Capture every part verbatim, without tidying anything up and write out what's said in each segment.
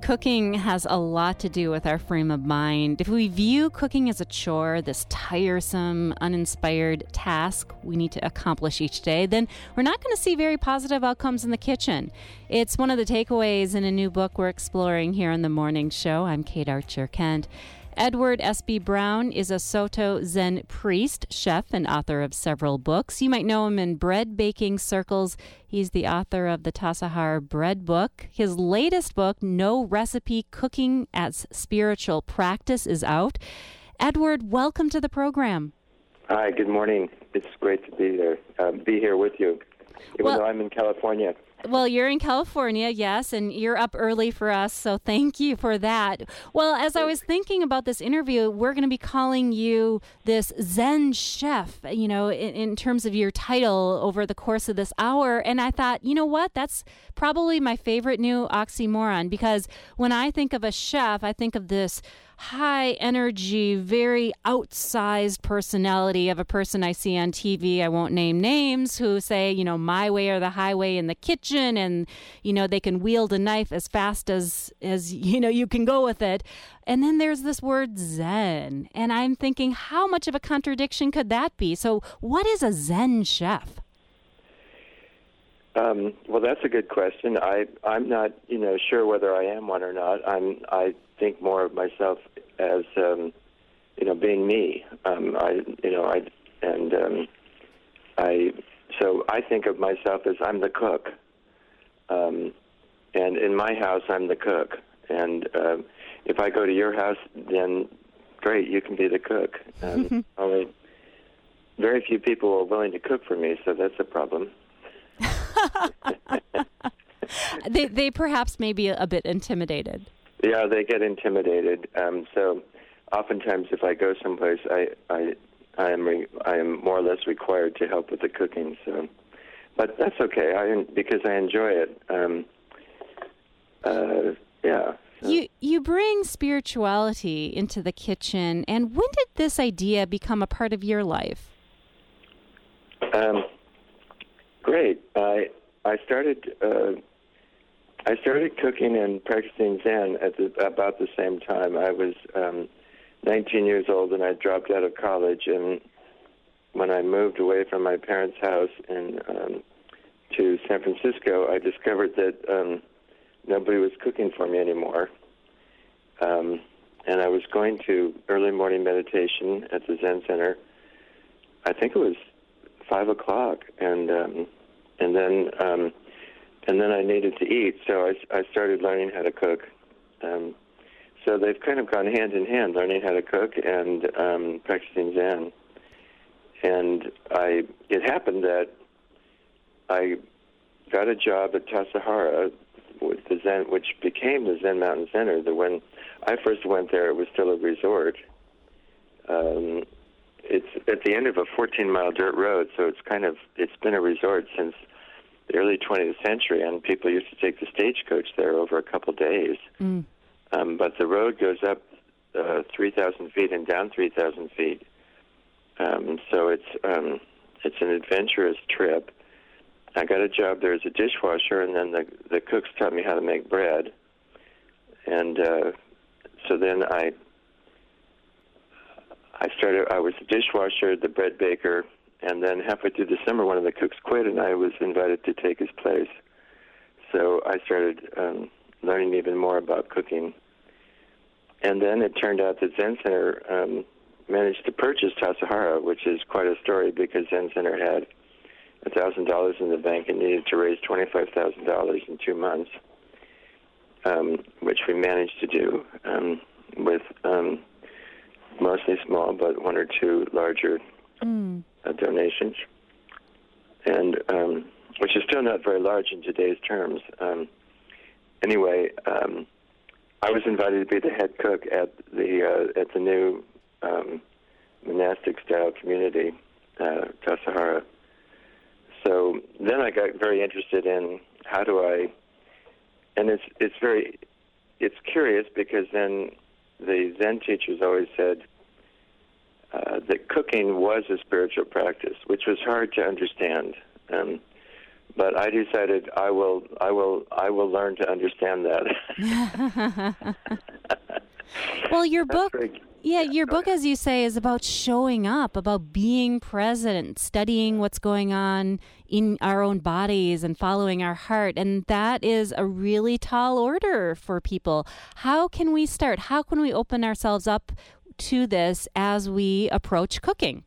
Cooking has a lot to do with our frame of mind. If we view cooking as a chore, this tiresome, uninspired task we need to accomplish each day, then we're not going to see very positive outcomes in the kitchen. It's one of the takeaways in a new book we're exploring here on The Morning Show. I'm Kate Archer-Kent. Edward S B. Brown is a Soto Zen priest, chef, and author of several books. You might know him in bread baking circles. He's the author of the Tassajara Bread Book. His latest book, No Recipe: Cooking as Spiritual Practice, is out. Edward, welcome to the program. Hi, good morning. It's great to be there, uh, be here with you, even well, though I'm in California. Well, you're in California, yes, and you're up early for us, so thank you for that. Well, as I was thinking about this interview, we're going to be calling you this Zen chef, you know, in, in terms of your title over the course of this hour. And I thought, you know what, that's probably my favorite new oxymoron, because when I think of a chef, I think of this high energy, very outsized personality of a person I see on T V. I won't name names, who say, you know, my way or the highway in the kitchen, and, you know, they can wield a knife as fast as, as, you know, you can go with it. And then there's this word Zen. And I'm thinking, how much of a contradiction could that be? So what is a Zen chef? Um, well, that's a good question. I, I'm not, you know, sure whether I am one or not. I'm, I think more of myself as, um, you know, being me. Um, I, you know, I, and um, I, so I think of myself as I'm the cook. Um, and in my house, I'm the cook. And uh, if I go to your house, then great, you can be the cook. Um, only very few people are willing to cook for me, so that's a problem. they they perhaps may be a bit intimidated. Yeah, they get intimidated. Um, so oftentimes if I go someplace, I I I am re- I am more or less required to help with the cooking. So, but that's okay. I because I enjoy it. Um, uh, yeah. So. You you bring spirituality into the kitchen, and when did this idea become a part of your life? Um. Great. I I started uh, I started cooking and practicing Zen at the, about the same time. I was um, nineteen years old, and I dropped out of college. And when I moved away from my parents' house in um, to San Francisco, I discovered that um, nobody was cooking for me anymore. Um, and I was going to early morning meditation at the Zen Center. I think it was five o'clock, and um, and then um, and then I needed to eat, so I, I started learning how to cook. Um, so they've kind of gone hand in hand, learning how to cook and um, practicing Zen. And I it happened that I got a job at Tassajara with the Zen, which became the Zen Mountain Center. The when I first went there, it was still a resort. Um, It's at the end of a fourteen-mile dirt road, so it's kind of it's been a resort since the early twentieth century, and people used to take the stagecoach there over a couple days. Mm. Um, but the road goes up uh, three thousand feet and down three thousand feet, um, so it's um, it's an adventurous trip. I got a job there as a dishwasher, and then the the cooks taught me how to make bread, and uh, so then I. I started. I was a dishwasher, the bread baker, and then halfway through the summer, one of the cooks quit, and I was invited to take his place. So I started um, learning even more about cooking. And then it turned out that Zen Center um, managed to purchase Tassajara, which is quite a story because Zen Center had one thousand dollars in the bank and needed to raise twenty-five thousand dollars in two months, um, which we managed to do um, with... Um, mostly small, but one or two larger mm. uh, donations, and um, which is still not very large in today's terms. Um, anyway, um, I was invited to be the head cook at the uh, at the new um, monastic-style community, uh, Tassajara. So then I got very interested in how do I, and it's it's very it's curious because then. The Zen teachers always said uh, that cooking was a spiritual practice, which was hard to understand. Um, but I decided I will, I will, I will learn to understand that. Well, your book, very, yeah, your book, as you say, is about showing up, about being present, studying what's going on in our own bodies and following our heart. And that is a really tall order for people. How can we start? How can we open ourselves up to this as we approach cooking?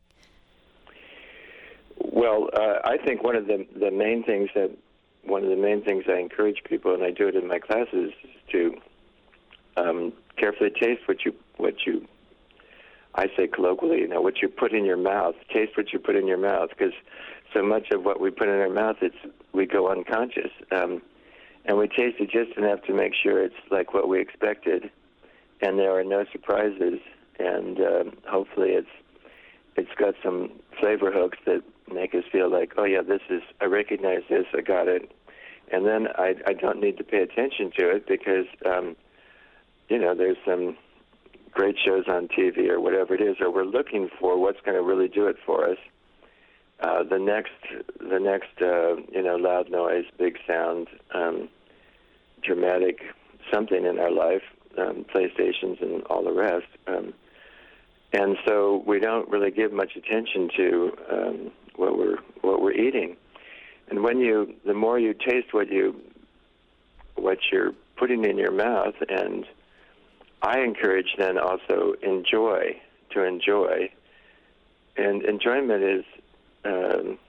Well, uh, I think one of the the main things that one of the main things I encourage people, and I do it in my classes, is to um, carefully taste what you what you I say colloquially, you know, what you put in your mouth. Taste what you put in your mouth, because so much of what we put in our mouth, it's we go unconscious, um, and we taste it just enough to make sure it's like what we expected, and there are no surprises, and um, hopefully it's it's got some flavor hooks that make us feel like, oh yeah, this is, I recognize this, I got it, and then I, I don't need to pay attention to it because, um, you know, there's some great shows on T V or whatever it is, or we're looking for what's going to really do it for us. Uh, the next, the next, uh, you know, loud noise, big sound, um, dramatic something in our life, um, PlayStations and all the rest. Um, and so we don't really give much attention to um, what we're what we're eating. And when you, the more you taste what you, what you're putting in your mouth, and I encourage then also enjoy, to enjoy. And enjoyment is, um,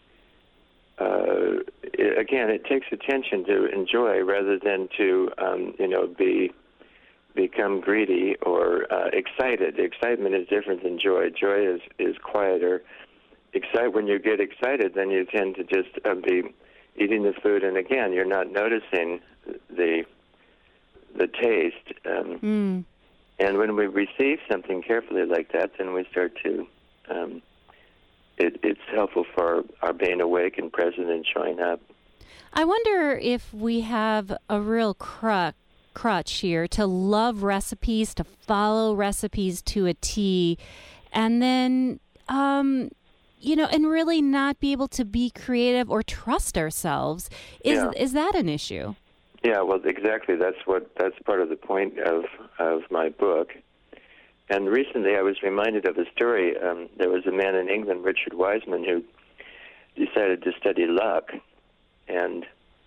uh, it, again, it takes attention to enjoy rather than to, um, you know, be become greedy or uh, excited. Excitement is different than joy. Joy is, is quieter. Excite when you get excited, then you tend to just uh, be eating the food, and again, you're not noticing the the taste. Um, mm. And when we receive something carefully like that, then we start to. Um, it, it's helpful for our being awake and present and showing up. I wonder if we have a real crux. crutch here to love recipes, to follow recipes to a T, and then, um, you know, and really not be able to be creative or trust ourselves. Is Yeah. is that an issue? Yeah, well, exactly. That's what that's part of the point of of my book. And recently, I was reminded of a story. Um, there was a man in England, Richard Wiseman, who decided to study luck, and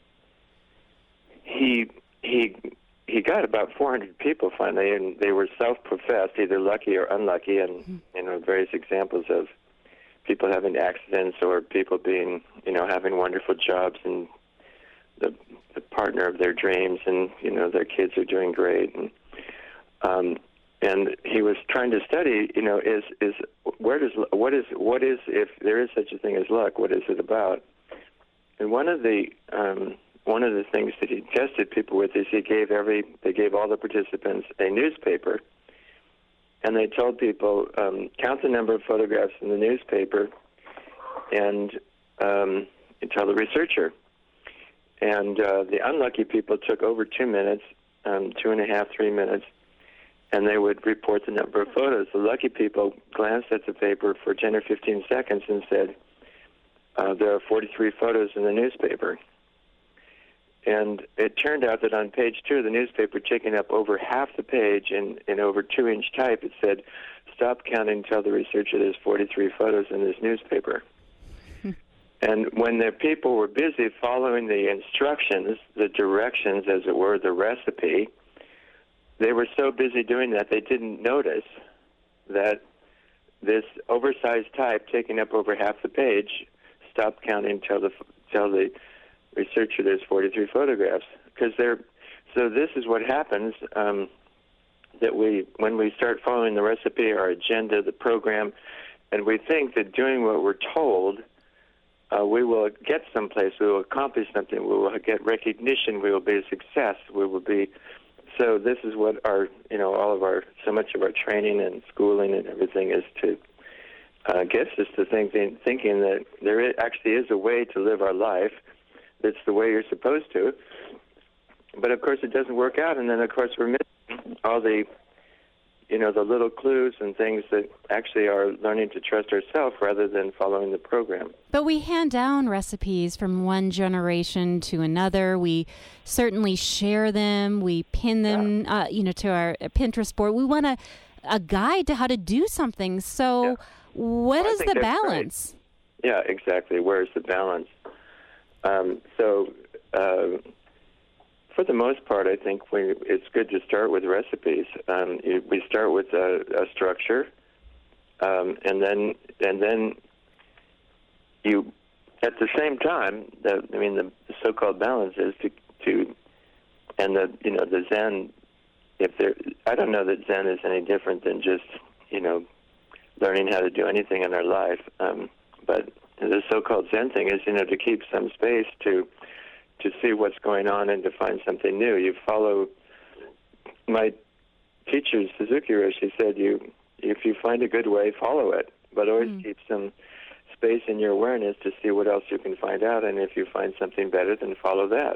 he he. He got about four hundred people finally, and they were self-professed, either lucky or unlucky, and you know various examples of people having accidents or people being, you know, having wonderful jobs and the, the partner of their dreams, and you know their kids are doing great, and um, and he was trying to study, you know, is is where does what is what is if there is such a thing as luck? What is it about? And one of the um, One of the things that he tested people with is he gave every, they gave all the participants a newspaper, and they told people, um, count the number of photographs in the newspaper, and um, tell the researcher. And uh, the unlucky people took over two minutes, um, two and a half, three minutes, and they would report the number of photos. The lucky people glanced at the paper for ten or fifteen seconds and said, uh, there are forty-three photos in the newspaper. And it turned out that on page two of the newspaper, taking up over half the page in, in over two-inch type, it said, stop counting, tell the researcher there's forty-three photos in this newspaper. And when the people were busy following the instructions, the directions, as it were, the recipe, they were so busy doing that they didn't notice that this oversized type taking up over half the page, stop counting, tell the tell the researcher there's forty-three photographs, because they're so this is what happens um, that we when we start following the recipe, our agenda, the program, and we think that doing what we're told, uh, we will get someplace, we will accomplish something, we will get recognition, we will be a success, we will be. So this is what our you know all of our so much of our training and schooling and everything is to uh, gets us to thinking thinking that there is, actually is a way to live our life. It's the way you're supposed to. But, of course, it doesn't work out. And then, of course, we're missing all the, you know, the little clues and things that actually are learning to trust ourselves rather than following the program. But we hand down recipes from one generation to another. We certainly share them. We pin them, yeah. uh, you know, to our Pinterest board. We want a, a guide to how to do something. So yeah. what well, is the balance? Right. Yeah, exactly. Where's the balance? Um, so uh, for the most part, I think we, it's good to start with recipes. Um, you, we start with a, a structure, um, and then and then you, at the same time, the, I mean, the, the so-called balance is to to, and the you know the Zen. If there, I don't know that Zen is any different than just you know learning how to do anything in our life, um, but the so-called Zen thing is you know to keep some space to. to see what's going on and to find something new. You follow, my teacher, Suzuki Roshi, said, you, if you find a good way, follow it, but always mm. keep some space in your awareness to see what else you can find out, and if you find something better, then follow that.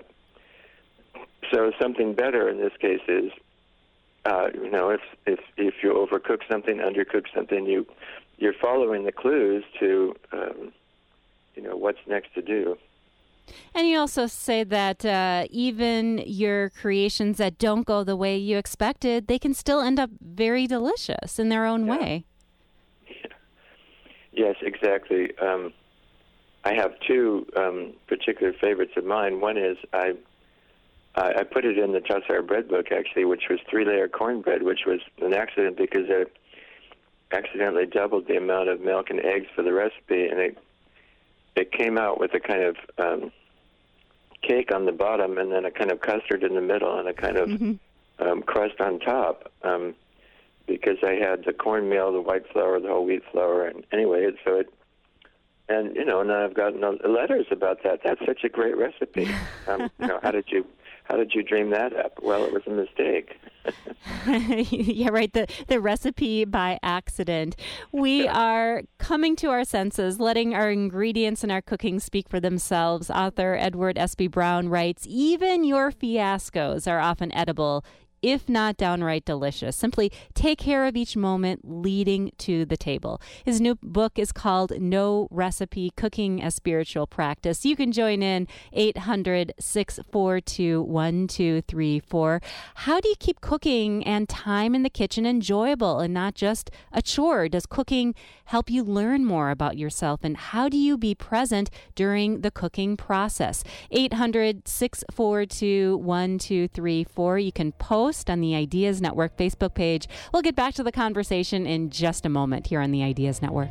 So something better in this case is, uh, you know, if, if if you overcook something, undercook something, you, you're following the clues to, um, you know, what's next to do. And you also say that uh, even your creations that don't go the way you expected, they can still end up very delicious in their own yeah. way. Yeah. Yes, exactly. Um, I have two um, particular favorites of mine. One is I I put it in the Tassar bread book, actually, which was three-layer cornbread, which was an accident because I accidentally doubled the amount of milk and eggs for the recipe, and it It came out with a kind of um, cake on the bottom and then a kind of custard in the middle and a kind of mm-hmm. um, crust on top um, because I had the cornmeal, the white flour, the whole wheat flour. And anyway, so it, and, you know, and I've gotten letters about that. That's such a great recipe. Um, you know, how did you, how did you dream that up? Well, it was a mistake. Yeah, right. The the recipe by accident. We yeah. are coming to our senses, letting our ingredients and our cooking speak for themselves. Author Edward Espy Brown writes, even your fiascos are often edible, if not downright delicious. Simply take care of each moment leading to the table. His new book is called No Recipe, Cooking a Spiritual Practice. You can join in eight hundred, six four two, one two three four. How do you keep cooking and time in the kitchen enjoyable and not just a chore? Does cooking help you learn more about yourself? And how do you be present during the cooking process? eight hundred, six four two, one two three four. You can post on the Ideas Network Facebook page. We'll get back to the conversation in just a moment here on the Ideas Network.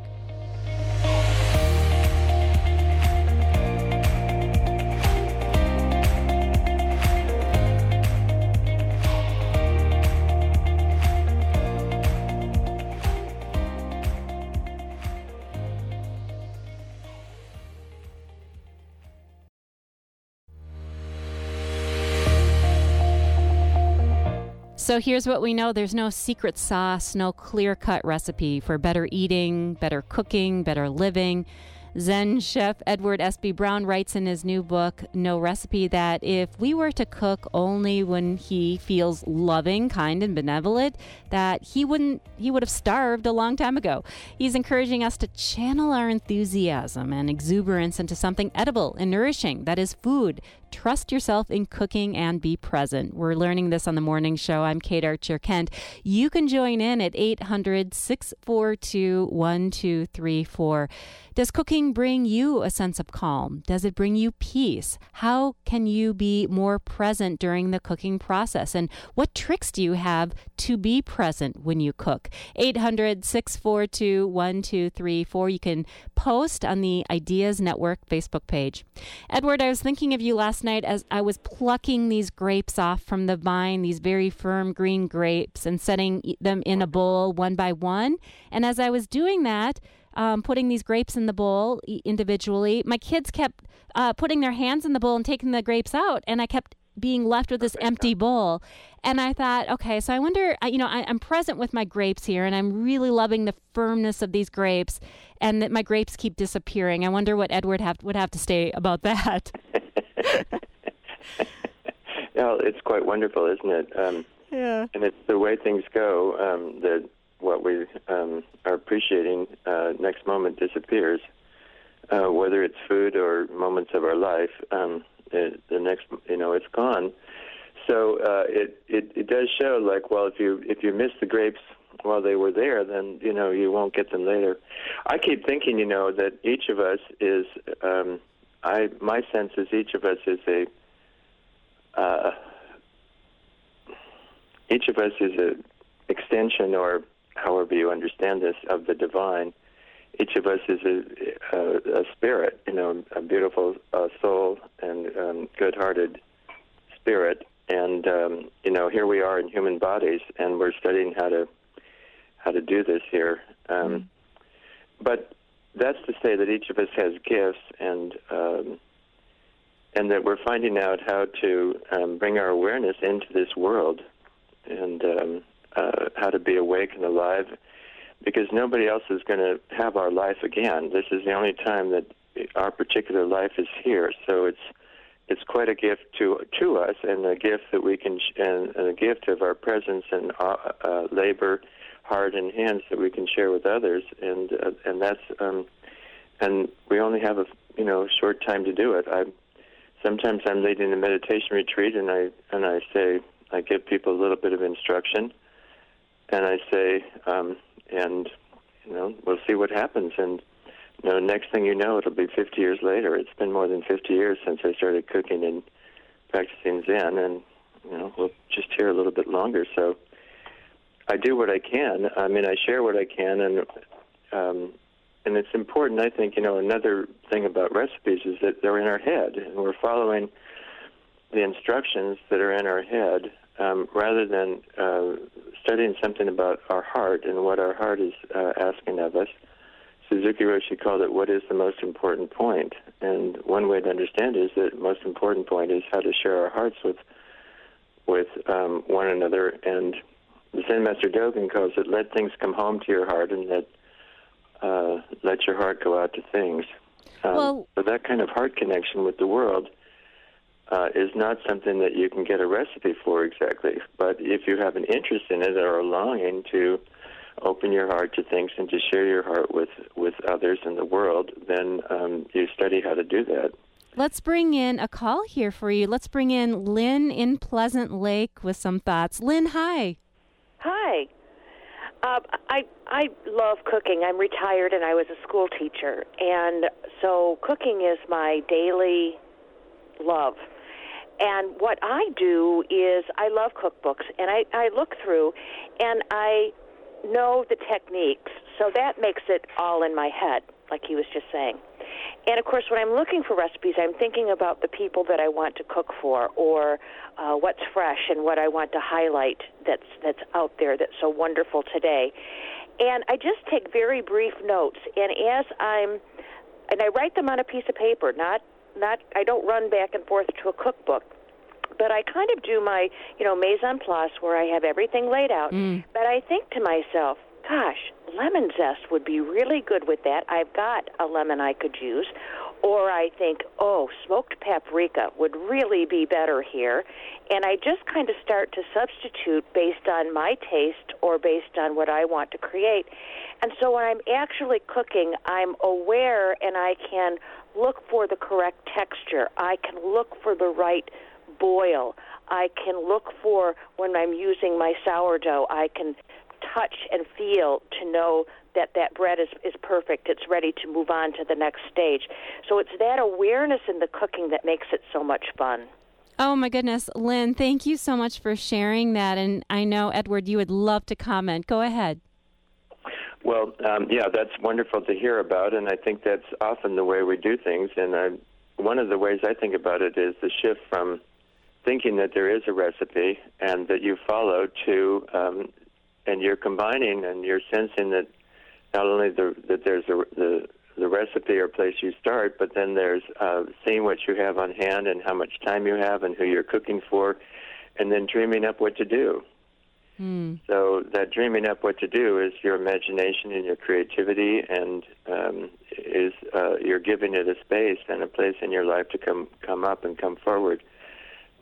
So here's what we know. There's no secret sauce, no clear-cut recipe for better eating, better cooking, better living. Zen chef Edward Espy Brown writes in his new book, No Recipe, that if we were to cook only when he feels loving, kind, and benevolent, that he wouldn't, he would have starved a long time ago. He's encouraging us to channel our enthusiasm and exuberance into something edible and nourishing, that is food. Trust yourself in cooking and be present. We're learning this on the morning show. I'm Kate Archer Kent. You can join in at eight hundred, six four two, one two three four. Does cooking bring you a sense of calm? Does it bring you peace? How can you be more present during the cooking process? And what tricks do you have to be present when you cook? eight hundred, six four two, one two three four. You can post on the Ideas Network Facebook page. Edward, I was thinking of you last night as I was plucking these grapes off from the vine, these very firm green grapes, and setting them in a bowl one by one. And as I was doing that, um, putting these grapes in the bowl individually, my kids kept uh, putting their hands in the bowl and taking the grapes out, and I kept being left with this empty bowl. And I thought, okay, so I wonder, you know, I, I'm present with my grapes here, and I'm really loving the firmness of these grapes, and that my grapes keep disappearing. I wonder what Edward have, would have to say about that. Well, it's quite wonderful, isn't it? Um, Yeah. And it's the way things go um, that what we um, are appreciating uh, next moment disappears. Uh, whether it's food or moments of our life, um, it, the next, you know, it's gone. So uh, it, it it does show, like, well, if you if you miss the grapes while they were there, then you know you won't get them later. I keep thinking, you know, that each of us is. Um, I my sense is each of us is a. Uh, each of us is a extension, or however you understand this, of the divine. Each of us is a, a, a spirit, you know, a beautiful uh, soul and um, good-hearted spirit. And um, you know, here we are in human bodies, and we're studying how to how to do this here. Um, mm. But that's to say that each of us has gifts, and um, and that we're finding out how to um, bring our awareness into this world, and um, uh, how to be awake and alive. Because nobody else is going to have our life again. This is the only time that our particular life is here. So it's it's quite a gift to to us, and a gift that we can, sh- and, and a gift of our presence and uh, uh, labor, heart and hands that we can share with others. And uh, and that's um, and we only have a you know short time to do it. I sometimes I'm leading a meditation retreat, and I and I say I give people a little bit of instruction, and I say. Um, And, you know, we'll see what happens. And, you know, next thing you know, it'll be fifty years later. It's been more than fifty years since I started cooking and practicing Zen. And, you know, we'll just hear a little bit longer. So I do what I can. I mean, I share what I can. And, um, and it's important, I think, you know, another thing about recipes is that they're in our head. And we're following the instructions that are in our head. Um, rather than uh, studying something about our heart and what our heart is uh, asking of us. Suzuki Roshi called it, what is the most important point? And one way to understand it is that the most important point is how to share our hearts with with um, one another. And the Zen Master Dogen calls it, let things come home to your heart, and let, uh, let your heart go out to things. Um, well, so that kind of heart connection with the world Uh, is not something that you can get a recipe for exactly. But if you have an interest in it or a longing to open your heart to things and to share your heart with, with others in the world, then um, you study how to do that. Let's bring in a call here for you. Let's bring in Lynn in Pleasant Lake with some thoughts. Lynn, hi. Hi. Uh, I I love cooking. I'm retired and I was a school teacher. And so cooking is my daily love. And what I do is I love cookbooks, and I, I look through, and I know the techniques, so that makes it all in my head, like he was just saying. And, of course, when I'm looking for recipes, I'm thinking about the people that I want to cook for, or uh, what's fresh and what I want to highlight that's that's out there that's so wonderful today. And I just take very brief notes, and as I'm, and I write them on a piece of paper, not Not, I don't run back and forth to a cookbook, but I kind of do my, you know, mise en place where I have everything laid out. Mm. But I think to myself, gosh, lemon zest would be really good with that. I've got a lemon I could use. Or I think, oh, smoked paprika would really be better here. And I just kind of start to substitute based on my taste or based on what I want to create. And so when I'm actually cooking, I'm aware, and I can look for the correct texture. I can look for the right boil. I can look for, when I'm using my sourdough, I can touch and feel to know that that bread is, is perfect. It's ready to move on to the next stage. So it's that awareness in the cooking that makes it so much fun. Oh, my goodness. Lynn, thank you so much for sharing that. And I know, Edward, you would love to comment. Go ahead. Well, um, yeah, that's wonderful to hear about, and I think that's often the way we do things. And I, one of the ways I think about it is the shift from thinking that there is a recipe and that you follow to, um, and you're combining and you're sensing that not only the, that there's a, the the recipe or place you start, but then there's uh, seeing what you have on hand and how much time you have and who you're cooking for, and then dreaming up what to do. Hmm. So that dreaming up what to do is your imagination and your creativity, and um, is uh, you're giving it a space and a place in your life to come come up and come forward.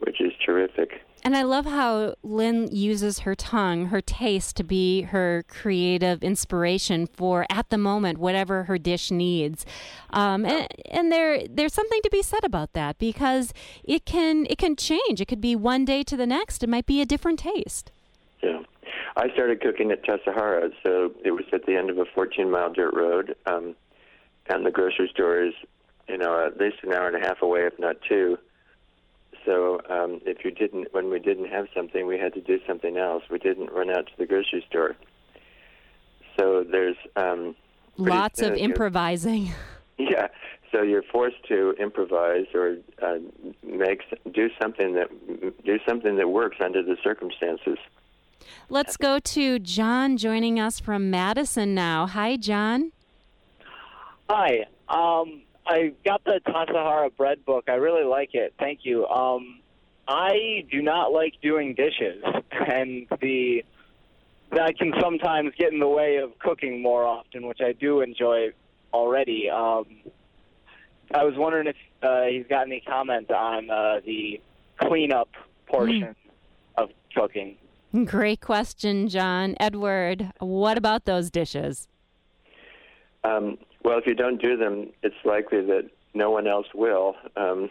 which is terrific. And I love how Lynn uses her tongue, her taste, to be her creative inspiration for, at the moment, whatever her dish needs. Um, and and there there's something to be said about that, because it can it can change. It could be one day to the next. It might be a different taste. Yeah. I started cooking at Tassajara, so it was at the end of a fourteen-mile dirt road, um, and the grocery store is, you know, at least an hour and a half away, if not two. So um, if you didn't, when we didn't have something, we had to do something else. We didn't run out to the grocery store. So there's um, lots of improvising. Yeah. So you're forced to improvise or uh, make do something that do something that works under the circumstances. Let's go to John joining us from Madison now. Hi, John. Hi. Um, I got the Tassajara bread book. I really like it. Thank you. Um, I do not like doing dishes, and the that can sometimes get in the way of cooking more often, which I do enjoy already. Um, I was wondering if uh, he's got any comment on uh, the cleanup portion mm. of cooking. Great question, John. Edward, what about those dishes? Um, well, if you don't do them, it's likely that no one else will. Um,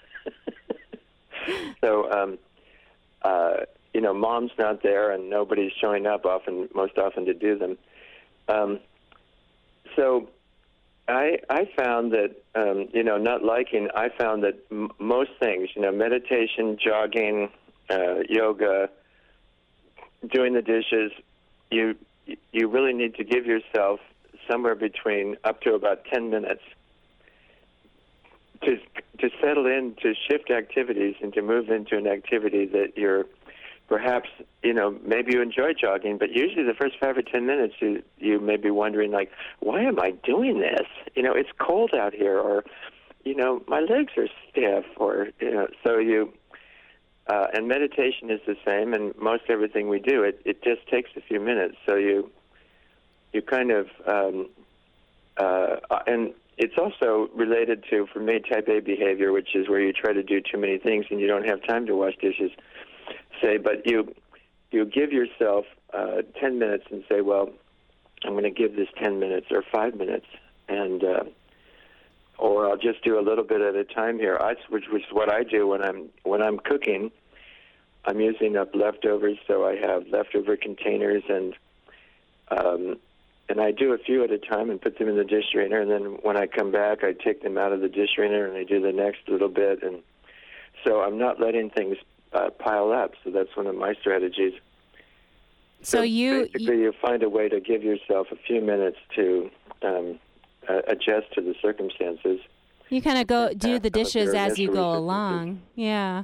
so, um, uh, you know, mom's not there and nobody's showing up often, most often to do them. Um, so I, I found that, um, you know, not liking, I found that m- most things, you know, meditation, jogging, uh, yoga, doing the dishes, you you really need to give yourself somewhere between up to about ten minutes to to settle in, to shift activities and to move into an activity that you're perhaps, you know, maybe you enjoy jogging, but usually the first five or ten minutes you, you may be wondering, like, why am I doing this? You know, it's cold out here, or, you know, my legs are stiff, or, you know, so you... Uh, and meditation is the same, and most everything we do, it, it just takes a few minutes. So you you kind of, um, uh, and it's also related to, for me, type A behavior, which is where you try to do too many things and you don't have time to wash dishes, say, but you you give yourself uh, ten minutes and say, well, I'm going to give this ten minutes or five minutes, and uh, or I'll just do a little bit at a time here. I, which, which is what I do when I'm when I'm cooking. I'm using up leftovers, so I have leftover containers, and um, and I do a few at a time and put them in the dish drainer. And then when I come back, I take them out of the dish drainer and I do the next little bit. And so I'm not letting things uh, pile up. So that's one of my strategies. So, so you basically you, you find a way to give yourself a few minutes to um, uh, adjust to the circumstances. You kind of go do the dishes as you go along. Yeah.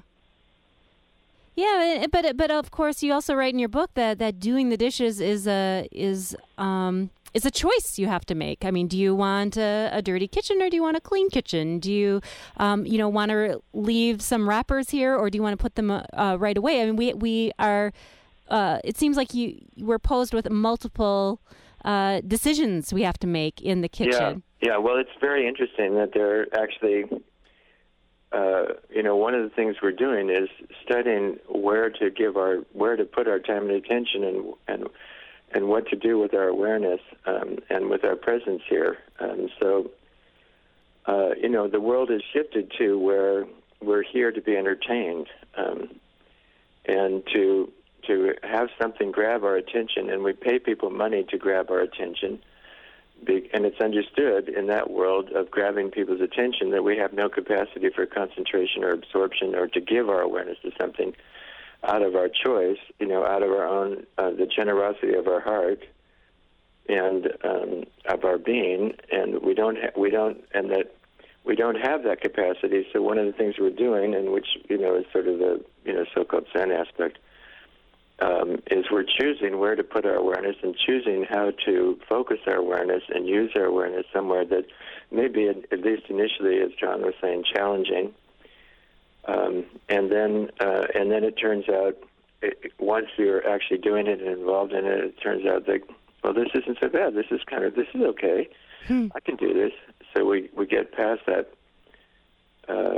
Yeah, but but of course you also write in your book that, that doing the dishes is a is um is a choice you have to make. I mean, do you want a, a dirty kitchen or do you want a clean kitchen? Do you um you know want to leave some wrappers here or do you want to put them uh, right away? I mean, we we are. Uh, it seems like you we're posed with multiple uh, decisions we have to make in the kitchen. Yeah, yeah. Well, it's very interesting that they're actually. Uh, you know, one of the things we're doing is studying where to give our, where to put our time and attention, and and and what to do with our awareness um, and with our presence here. Um, so, uh, you know, the world has shifted to where we're here to be entertained um, and to to have something grab our attention, and we pay people money to grab our attention. And it's understood in that world of grabbing people's attention that we have no capacity for concentration or absorption or to give our awareness to something out of our choice, you know, out of our own, uh, the generosity of our heart and um, of our being. And we don't, ha- we don't, and that we don't have that capacity. So one of the things we're doing, and which, you know, is sort of the, you know, so-called Zen aspect, Um, is we're choosing where to put our awareness and choosing how to focus our awareness and use our awareness somewhere that maybe, at, at least initially, as John was saying, challenging. Um, and then uh, and then it turns out, it, once you're actually doing it and involved in it, it turns out that, well, this isn't so bad. This is kind of, this is okay. Hmm. I can do this. So we, we get past that uh,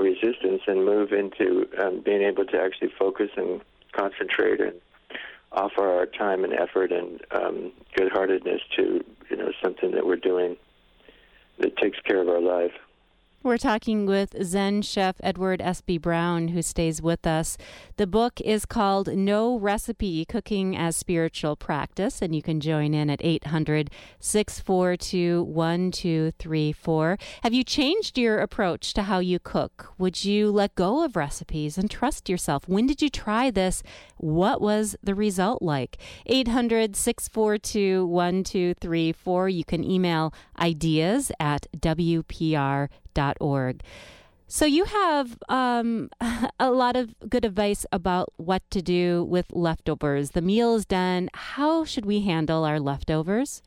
resistance and move into um, being able to actually focus and concentrate and offer our time and effort and um, good-heartedness to, you know, something that we're doing that takes care of our life. We're talking with Zen chef Edward S B Brown, who stays with us. The book is called No Recipe, Cooking as Spiritual Practice, and you can join in at eight hundred, six four two, one two three four. Have you changed your approach to how you cook? Would you let go of recipes and trust yourself? When did you try this? What was the result like? eight hundred, six four two, one two three four. You can email ideas at w p r dot org. So you have um, a lot of good advice about what to do with leftovers. The meal is done. How should we handle our leftovers?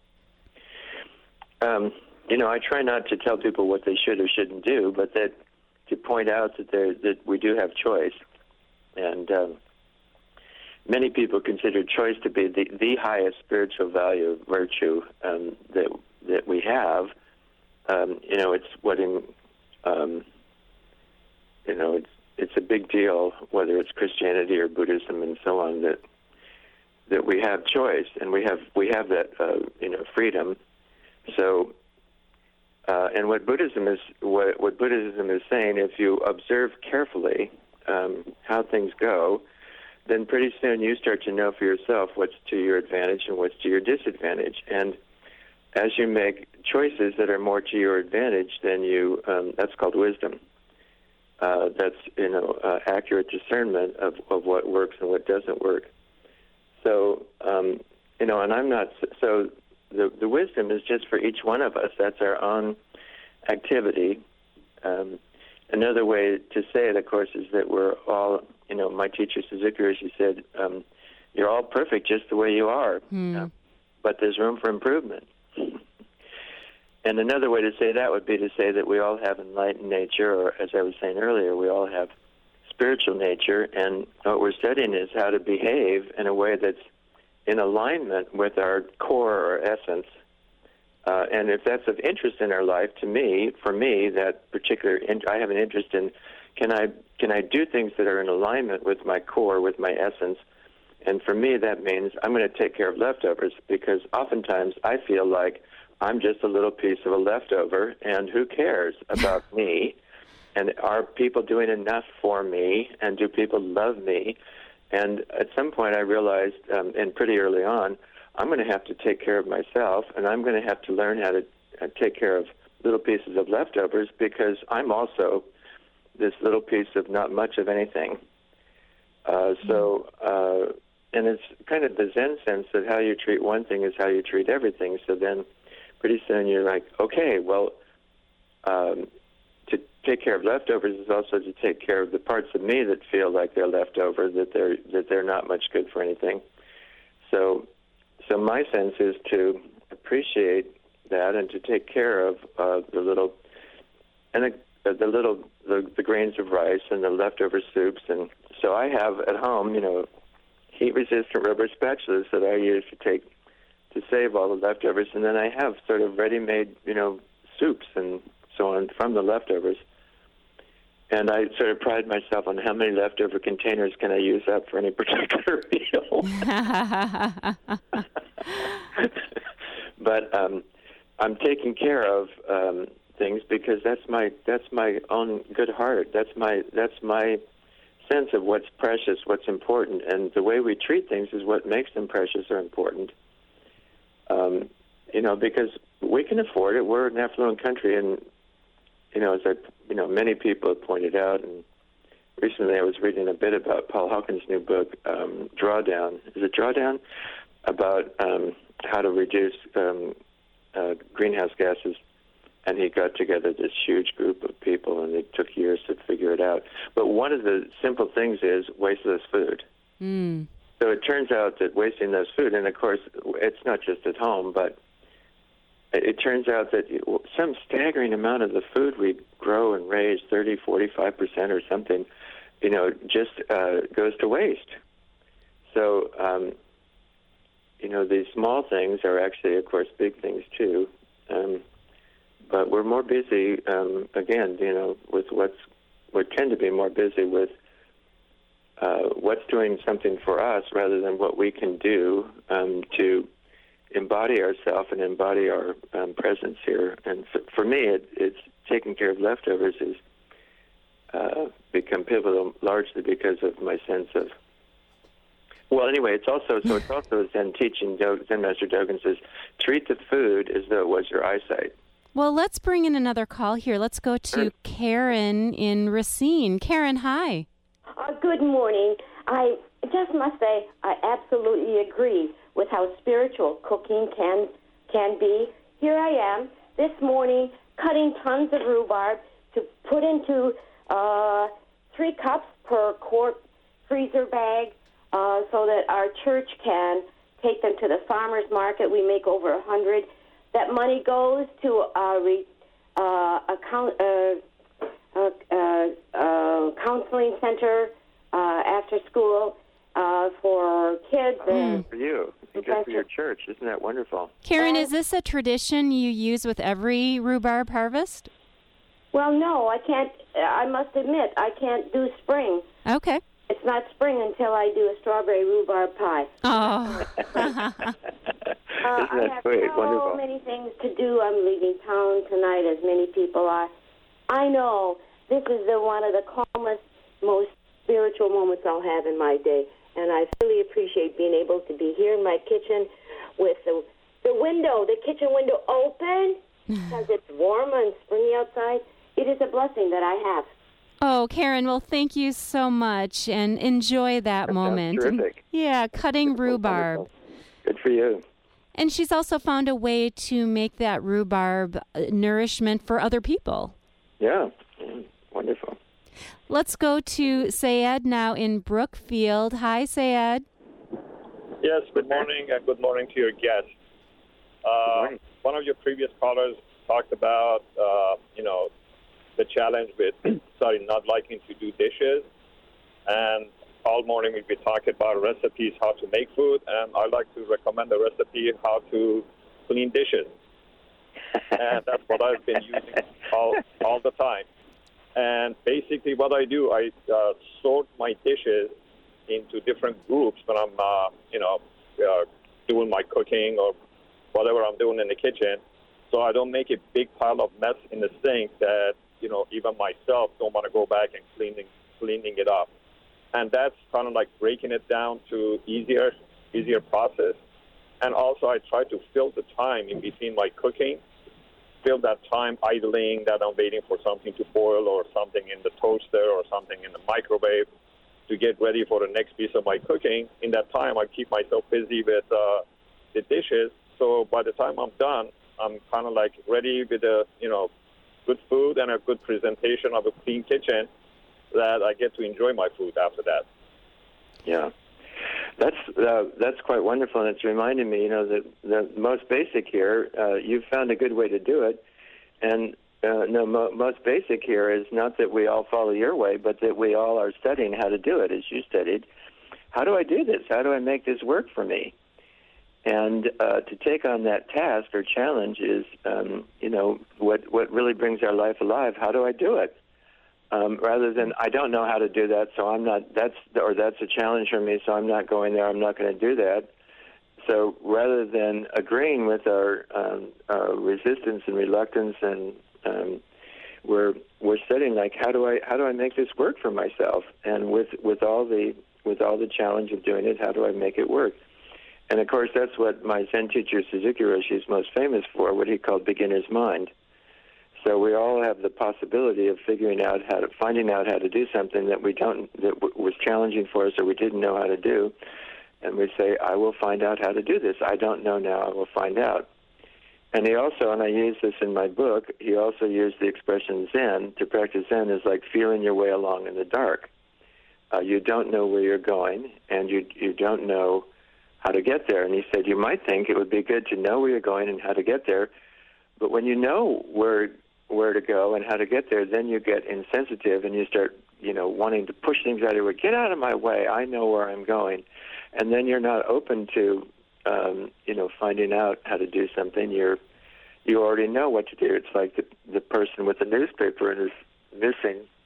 Um, you know, I try not to tell people what they should or shouldn't do, but that to point out that there that we do have choice. And um, many people consider choice to be the, the highest spiritual value, virtue um, that that we have. Um, you know, it's what in, um, you know, it's it's a big deal whether it's Christianity or Buddhism and so on that that we have choice and we have we have that uh, you know freedom. So, uh, and what Buddhism is what what Buddhism is saying, if you observe carefully um, how things go, then pretty soon you start to know for yourself what's to your advantage and what's to your disadvantage. And as you make choices that are more to your advantage, then you, um, that's called wisdom. Uh, that's, you know, uh, accurate discernment of, of what works and what doesn't work. So, um, you know, and I'm not, so the, the wisdom is just for each one of us. That's our own activity. Um, another way to say it, of course, is that we're all, you know, my teacher Suzuki, she said, um, you're all perfect just the way you are, Hmm. uh, but there's room for improvement. And another way to say that would be to say that we all have enlightened nature, or as I was saying earlier, we all have spiritual nature, and what we're studying is how to behave in a way that's in alignment with our core or essence. Uh, and if that's of interest in our life, to me, for me, that particular, in, I have an interest in, can I can I do things that are in alignment with my core, with my essence? And for me, that means I'm going to take care of leftovers, because oftentimes I feel like I'm just a little piece of a leftover, and who cares about me? And are people doing enough for me? And do people love me? And at some point I realized, um, and pretty early on, I'm going to have to take care of myself, and I'm going to have to learn how to uh, take care of little pieces of leftovers, because I'm also this little piece of not much of anything. Uh, so, uh, and it's kind of the Zen sense that how you treat one thing is how you treat everything. So then pretty soon you're like, okay, well, um, to take care of leftovers is also to take care of the parts of me that feel like they're leftover, that they're that they're not much good for anything. So, so my sense is to appreciate that and to take care of uh, the little and the, the little the, the grains of rice and the leftover soups. And so I have at home, you know, heat-resistant rubber spatulas that I use to take to save all the leftovers, and then I have sort of ready-made, you know, soups and so on from the leftovers. And I sort of pride myself on how many leftover containers can I use up for any particular meal. But um, I'm taking care of um, things because that's my that's my own good heart. That's my that's my sense of what's precious, what's important, and the way we treat things is what makes them precious or important. Um, you know, because we can afford it. We're an affluent country, and you know, as I, you know, many people have pointed out, and recently I was reading a bit about Paul Hawkins' new book, um, Drawdown. Is it Drawdown? About um, how to reduce um, uh, greenhouse gases. And he got together this huge group of people, and it took years to figure it out. But one of the simple things is waste less food. Mm. So it turns out that wasting less food, and of course, it's not just at home, but it turns out that some staggering amount of the food we grow and raise, thirty, forty-five percent or something, you know, just uh, goes to waste. So, um, you know, these small things are actually, of course, big things too. Um, but we're more busy, um, again, you know, with what's we tend to be more busy with uh, what's doing something for us rather than what we can do um, to embody ourselves and embody our um, presence here. And for, for me, it, it's taking care of leftovers is uh, become pivotal largely because of my sense of. Well, anyway, it's also so it's also a Zen teaching. Zen Master Dogen says, treat the food as though it was your eyesight. Well, let's bring in another call here. Let's go to Sure. Karen in Racine. Karen, hi. Uh, good morning. I just must say I absolutely agree with how spiritual cooking can can be. Here I am this morning cutting tons of rhubarb to put into uh, three cups per quart freezer bag uh, so that our church can take them to the farmer's market. We make over a hundred. That money goes to a, re, uh, a, count, uh, uh, uh, uh, counseling center uh, after school uh, for kids. And For you, and good for your church. Isn't that wonderful? Karen, Uh, is this a tradition you use with every rhubarb harvest? Well, no, I can't. I must admit, I can't do spring. Okay. It's not spring until I do a strawberry rhubarb pie. Oh. Uh, Isn't I that have sweet? so Wonderful. many things to do. I'm leaving town tonight, as many people are. I know this is the one of the calmest, most spiritual moments I'll have in my day, and I really appreciate being able to be here in my kitchen with the the window, the kitchen window open, because it's warm and springy outside. It is a blessing that I have. Oh, Karen, well, thank you so much, and enjoy that, That sounds moment. And, terrific. yeah, cutting rhubarb. Wonderful. Good for you. And she's also found a way to make that rhubarb uh, nourishment for other people. Yeah, mm, wonderful. Let's go to Sayed now in Brookfield. Hi, Sayed. Yes, good morning, and good morning to your guest. Uh, morning. one of your previous callers talked about, uh, you know, the challenge with, sorry, not liking to do dishes. And all morning we'll be talking about recipes, how to make food, and I'd like to recommend a recipe how to clean dishes. And that's what I've been using all, all the time. And basically what I do, I uh, sort my dishes into different groups when I'm, uh, you know, uh, doing my cooking or whatever I'm doing in the kitchen, so I don't make a big pile of mess in the sink that, you know, even myself don't want to go back and cleaning cleaning it up. And that's kind of like breaking it down to easier, easier process. And also I try to fill the time in between my cooking, fill that time idling that I'm waiting for something to boil or something in the toaster or something in the microwave to get ready for the next piece of my cooking. In that time, I keep myself busy with uh, the dishes. So by the time I'm done, I'm kind of like ready with a, you know, good food and a good presentation of a clean kitchen that I get to enjoy my food after that. Yeah, that's uh, that's quite wonderful, and it's reminding me, you know, that the most basic here, uh, you've found a good way to do it, and uh, no, mo- most basic here is not that we all follow your way, but that we all are studying how to do it, as you studied. How do I do this? How do I make this work for me? And uh, to take on that task or challenge is, um, you know, what what really brings our life alive. How do I do it? Um, rather than I don't know how to do that, so I'm not. That's or that's a challenge for me, so I'm not going there. I'm not going to do that. So rather than agreeing with our, um, our resistance and reluctance, and um, we're we're studying like how do I how do I make this work for myself? And with with all the with all the challenge of doing it, how do I make it work? And of course, that's what my Zen teacher Suzuki Roshi is most famous for, what he called beginner's mind. So we all have the possibility of figuring out how to, finding out how to do something that we don't, that w- was challenging for us or we didn't know how to do. And we say, I will find out how to do this. I don't know now, I will find out. And he also, and I use this in my book, he also used the expression Zen. To practice Zen is like feeling your way along in the dark. Uh, you don't know where you're going, and you you don't know how to get there. And he said, you might think it would be good to know where you're going and how to get there, but when you know where where to go and how to get there, then you get insensitive and you start, you know, wanting to push things out of your way. Get out of my way. I know where I'm going. And then you're not open to, um, you know, finding out how to do something. You're, you already know what to do. It's like the the person with the newspaper and is missing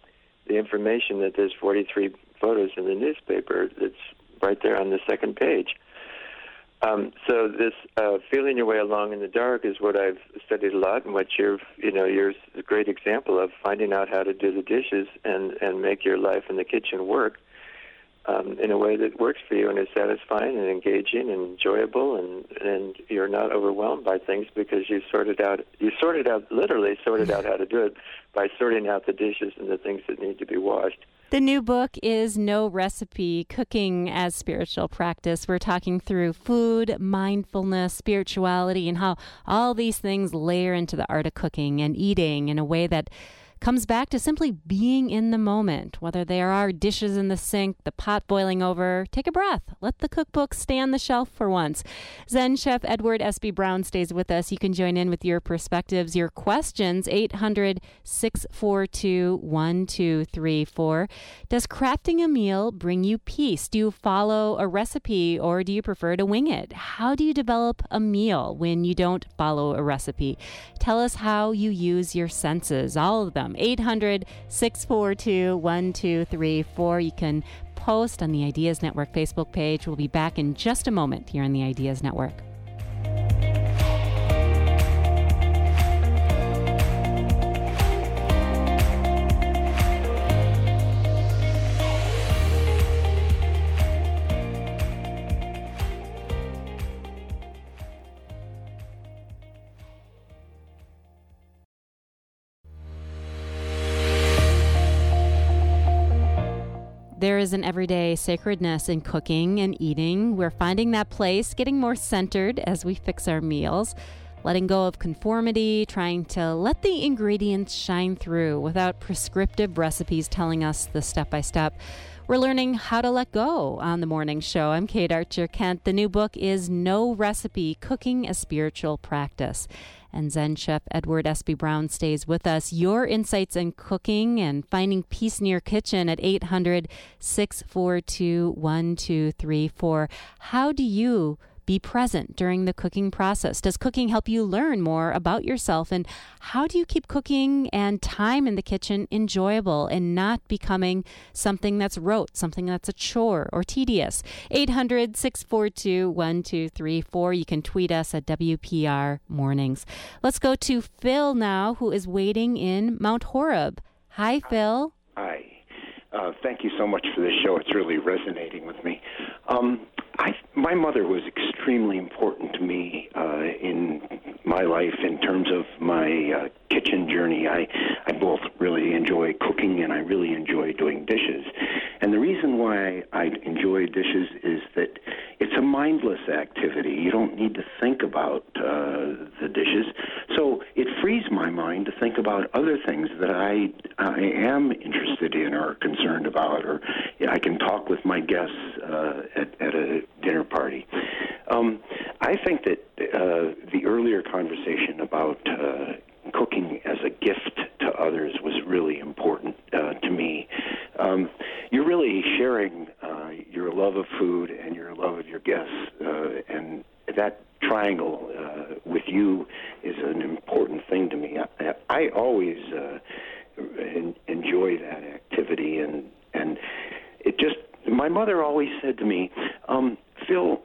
the information that there's forty-three photos in the newspaper. It's right there on the second page. Um, so this uh, feeling your way along in the dark is what I've studied a lot, and what you're, you know, you're a great example of finding out how to do the dishes and, and make your life in the kitchen work um, in a way that works for you and is satisfying and engaging and enjoyable, and, and you're not overwhelmed by things because you sorted out, you sorted out, literally sorted out how to do it by sorting out the dishes and the things that need to be washed. The new book is No Recipe, Cooking as Spiritual Practice. We're talking through food, mindfulness, spirituality, and how all these things layer into the art of cooking and eating in a way that comes back to simply being in the moment. Whether there are dishes in the sink, the pot boiling over, take a breath. Let the cookbook stay on the shelf for once. Zen Chef Edward Espy Brown stays with us. You can join in with your perspectives, your questions, eight hundred, six four two, one two three four. Does crafting a meal bring you peace? Do you follow a recipe or do you prefer to wing it? How do you develop a meal when you don't follow a recipe? Tell us how you use your senses, all of them. eight hundred, six four two, one two three four. You can post on the Ideas Network Facebook page. We'll be back in just a moment here on the Ideas Network. There is an everyday sacredness in cooking and eating. We're finding that place, getting more centered as we fix our meals, letting go of conformity, trying to let the ingredients shine through without prescriptive recipes telling us the step-by-step. We're learning how to let go on the morning show. I'm Kate Archer-Kent. The new book is No Recipe, Cooking a Spiritual Practice. And Zen Chef Edward Espy Brown stays with us. Your insights in cooking and finding peace in your kitchen at eight hundred, six four two, one two three four. How do you be present during the cooking process? Does cooking help you learn more about yourself? And how do you keep cooking and time in the kitchen enjoyable and not becoming something that's rote, something that's a chore or tedious? eight hundred, six four two, one two three four. You can tweet us at W P R Mornings. Let's go to Phil now, who is waiting in Mount Horeb. Hi, Phil. Hi. Uh, thank you so much for this show. It's really resonating with me. Um, I, my mother was extremely important to me uh, in my life in terms of my uh, kitchen journey. I, I both really enjoy cooking and I really enjoy doing dishes. And the reason why I enjoy dishes is that it's a mindless activity. You don't need to think about uh, the dishes. So it frees my mind to think about other things that I, I am interested in or concerned about, or I can talk with my guests uh, at, at a dinner party. Um, I think that uh, the earlier conversation about uh, cooking as a gift to others was really important uh, to me. Um, you're really sharing uh, your love of food and your love of your guests, uh, and that triangle uh, with you is an important thing to me. I, I always uh, en- enjoy that activity, and and it just. My mother always said to me, um, Phil,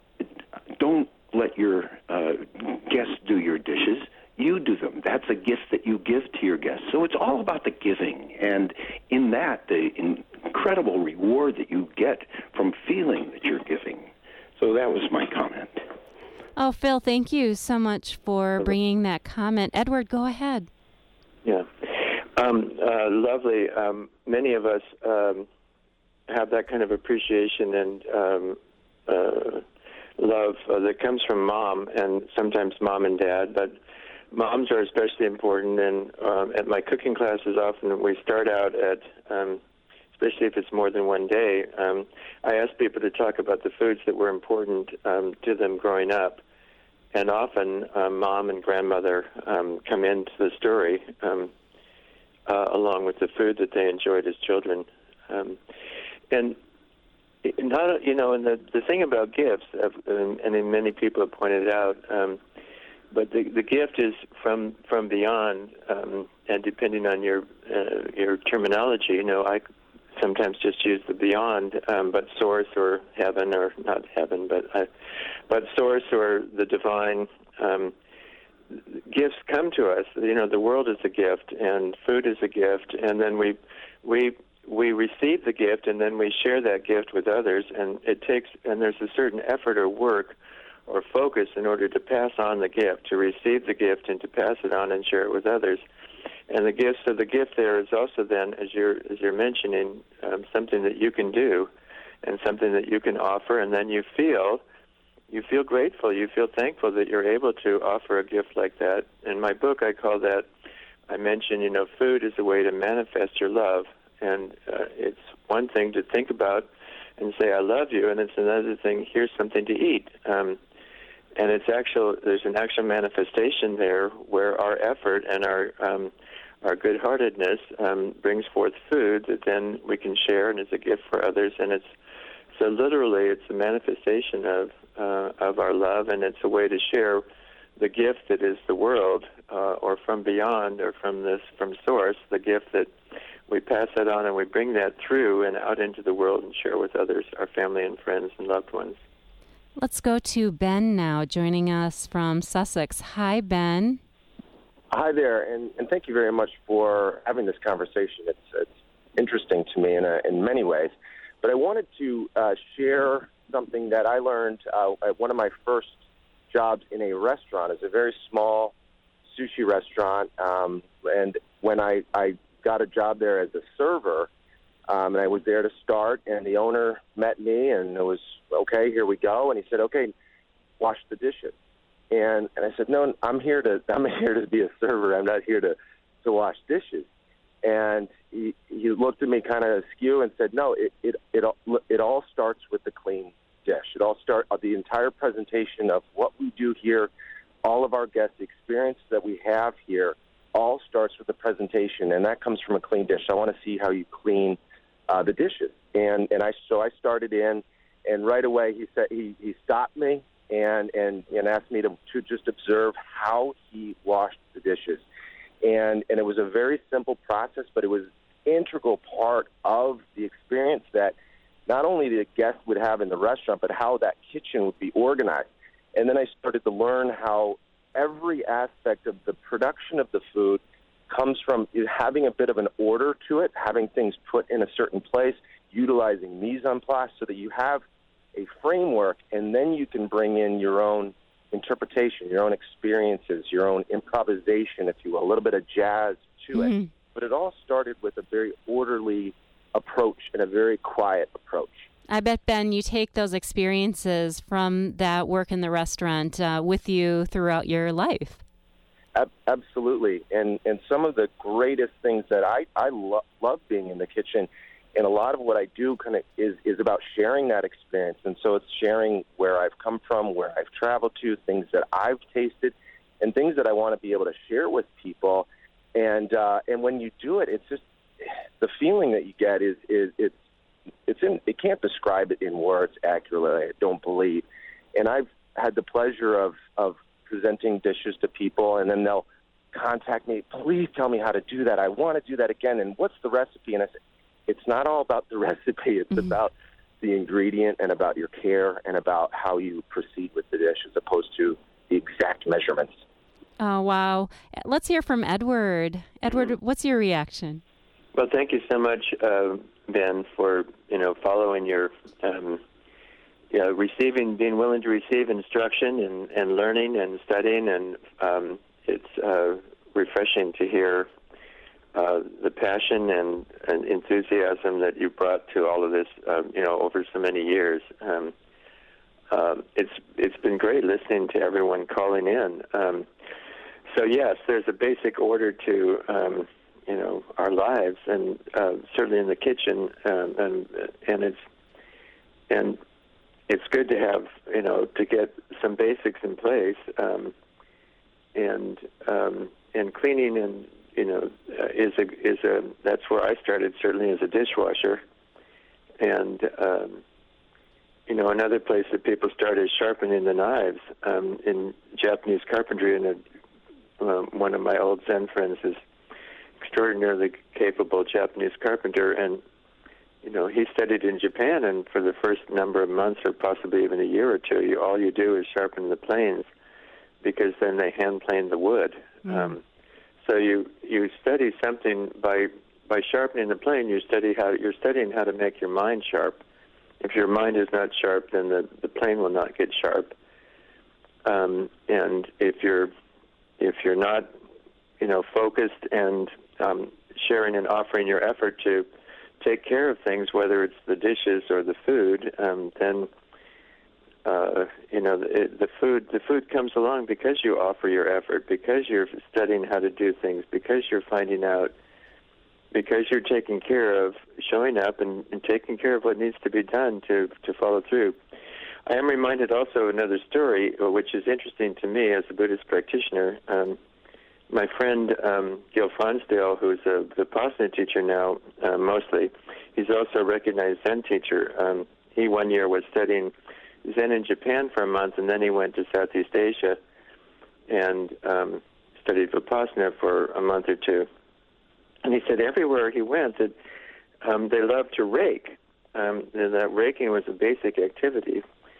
don't let your uh, guests do your dishes. You do them. That's a gift that you give to your guests. So it's all about the giving. And in that, the incredible reward that you get from feeling that you're giving. So that was my comment. Oh, Phil, thank you so much for bringing that comment. Edward, go ahead. Yeah. Um, uh, lovely. Um, many of us um, have that kind of appreciation and um, uh, love uh, that comes from mom, and sometimes mom and dad, but moms are especially important. And um, at my cooking classes, often we start out at, um, especially if it's more than one day, um, I ask people to talk about the foods that were important um, to them growing up. And often um, mom and grandmother um, come into the story um, uh, along with the food that they enjoyed as children. Um, and not, you know, and the, the thing about gifts, uh, and, and many people have pointed out, um, but the the gift is from from beyond, um, and depending on your uh, your terminology, you know, I sometimes just use the beyond, um, but source or heaven, or not heaven, but uh, but source or the divine. Um, gifts come to us. You know, the world is a gift, and food is a gift, and then we we we receive the gift, and then we share that gift with others, and it takes and there's a certain effort or work or focus in order to pass on the gift, to receive the gift and to pass it on and share it with others. And the gift, so the gift there is also then, as you're as you're mentioning, um, something that you can do, and something that you can offer, and then you feel, you feel grateful, you feel thankful that you're able to offer a gift like that. In my book, I call that, I mention, you know, food is a way to manifest your love, and uh, it's one thing to think about and say, I love you, and it's another thing, here's something to eat. Um, and it's actual, there's an actual manifestation there where our effort and our um, our good-heartedness um, brings forth food that then we can share and is a gift for others. And it's so literally, it's a manifestation of uh, of our love, and it's a way to share the gift that is the world, uh, or from beyond, or from this from source, the gift that we pass that on and we bring that through and out into the world and share with others, our family and friends and loved ones. Let's go to Ben now, joining us from Sussex. Hi, Ben. Hi there, and, and thank you very much for having this conversation. It's, it's interesting to me in, a, in many ways. But I wanted to uh, share something that I learned uh, at one of my first jobs in a restaurant. It's a very small sushi restaurant, um, and when I, I got a job there as a server, um, and I was there to start, and the owner met me, and it was, okay, here we go. And he said, okay, wash the dishes. And and I said, no, I'm here to I'm here to be a server. I'm not here to, to wash dishes. And he he looked at me kind of askew and said, no, it it it all, it all starts with the clean dish. It all start the entire presentation of what we do here, all of our guest experience that we have here, all starts with the presentation, and that comes from a clean dish. I want to see how you clean uh, the dishes. And and I so I started in, and right away he said he, he stopped me and, and and asked me to to just observe how he washed the dishes. And and it was a very simple process, but it was an integral part of the experience that not only the guests would have in the restaurant, but how that kitchen would be organized. And then I started to learn how every aspect of the production of the food comes from having a bit of an order to it, having things put in a certain place, utilizing mise en place so that you have a framework, and then you can bring in your own interpretation, your own experiences, your own improvisation, if you will, a little bit of jazz to Mm-hmm. it. But it all started with a very orderly approach and a very quiet approach. I bet, Ben, you take those experiences from that work in the restaurant uh, with you throughout your life. Ab- absolutely. And and some of the greatest things that I, I lo- love being in the kitchen, and a lot of what I do kind of is, is about sharing that experience. And so it's sharing where I've come from, where I've traveled to, things that I've tasted, and things that I want to be able to share with people. And uh, and when you do it, it's just the feeling that you get is is it's it's in it can't describe it in words accurately, I don't believe. And I've had the pleasure of of presenting dishes to people, and then they'll contact me, please tell me how to do that. I want to do that again. And what's the recipe? And I say, it's not all about the recipe. It's mm-hmm. about the ingredient and about your care and about how you proceed with the dish as opposed to the exact measurements. Oh, wow. Let's hear from Edward. Edward, what's your reaction? Well, thank you so much, uh, Ben, for, you know, following your, um, you know, receiving, being willing to receive instruction and, and learning and studying. And um, it's uh, refreshing to hear uh, the passion and, and enthusiasm that you brought to all of this, um, you know, over so many years. Um, um, it's it's been great listening to everyone calling in. Um, so, yes, there's a basic order to, um, you know, our lives, and uh, certainly in the kitchen, um, and and it's and it's good to have, you know, to get some basics in place, um, and um, and cleaning, and you know, uh, is a is a that's where I started, certainly as a dishwasher, and um, you you know, another place that people start is sharpening the knives. Um, in Japanese carpentry, and uh, one of my old Zen friends is extraordinarily capable Japanese carpenter, and you know, he studied in Japan, and for the first number of months, or possibly even a year or two, you, all you do is sharpen the planes, because then they hand plane the wood. Mm. Um, so you you study something by by sharpening the plane. You study how you're studying how to make your mind sharp. If your mind is not sharp, then the, the plane will not get sharp. Um, and if you're if you're not, you know, focused and um, sharing and offering your effort to take care of things, whether it's the dishes or the food, um, then uh, you know the, the food the food comes along because you offer your effort, because you're studying how to do things, because you're finding out, because you're taking care of showing up and, and taking care of what needs to be done to to follow through. I am reminded also of another story, which is interesting to me as a Buddhist practitioner. Um, my friend um, Gil Fonsdale, who's a Vipassana teacher now, uh, mostly, he's also a recognized Zen teacher. Um, he one year was studying Zen in Japan for a month, and then he went to Southeast Asia and um, studied Vipassana for a month or two. And he said everywhere he went that um, they loved to rake, um, and that raking was a basic activity.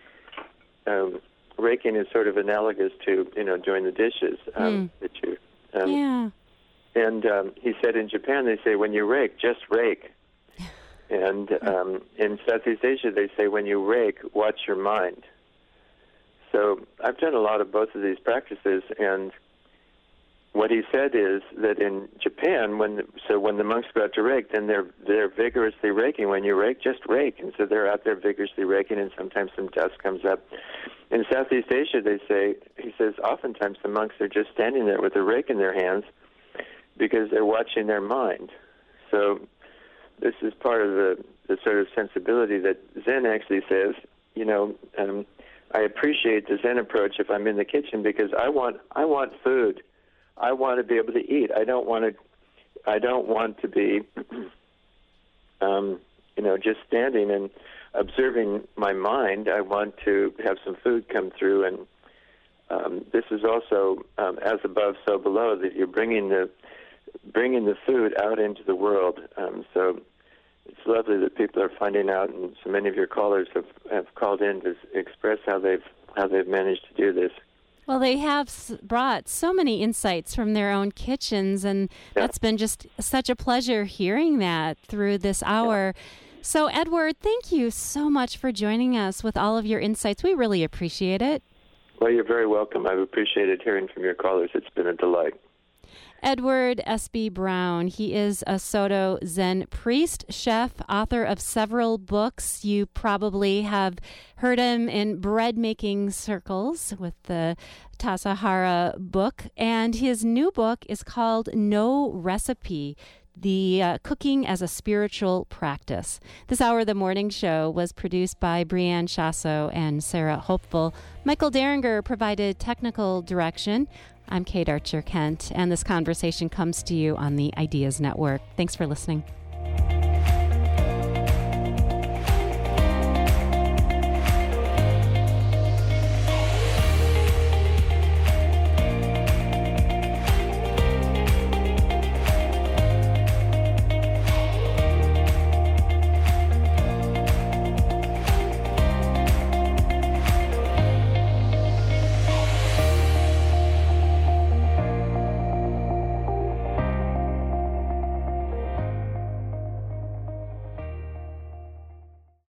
Um, raking is sort of analogous to, you know, doing the dishes um, mm. that you. Um, yeah. And um, he said in Japan they say when you rake, just rake. And um, in Southeast Asia they say when you rake, watch your mind. So I've done a lot of both of these practices, and what he said is that in Japan, when the, so when the monks go out to rake, then they're they're vigorously raking. When you rake, just rake, and so they're out there vigorously raking, and sometimes some dust comes up. In Southeast Asia, they say he says oftentimes the monks are just standing there with a rake in their hands because they're watching their mind. So this is part of the the sort of sensibility that Zen actually says. You know, um, I appreciate the Zen approach if I'm in the kitchen because I want I want food. I want to be able to eat. I don't want to. I don't want to be, um, you know, just standing and observing my mind. I want to have some food come through, and um, this is also um, as above, so below. That you're bringing the bringing the food out into the world. Um, so it's lovely that people are finding out, and so many of your callers have, have called in to express how they've how they've managed to do this. Well, they have brought so many insights from their own kitchens, and yeah. that's been just such a pleasure hearing that through this hour. Yeah. So, Edward, thank you so much for joining us with all of your insights. We really appreciate it. Well, you're very welcome. I've appreciated hearing from your callers. It's been a delight. Edward S B. Brown. He is a Soto Zen priest, chef, author of several books. You probably have heard him in bread-making circles with the Tassajara book. And his new book is called No Recipe, the uh, Cooking as a Spiritual Practice. This hour of the morning show was produced by Brianne Chasso and Sarah Hopeful. Michael Derringer provided technical direction. I'm Kate Archer-Kent, and this conversation comes to you on the Ideas Network. Thanks for listening.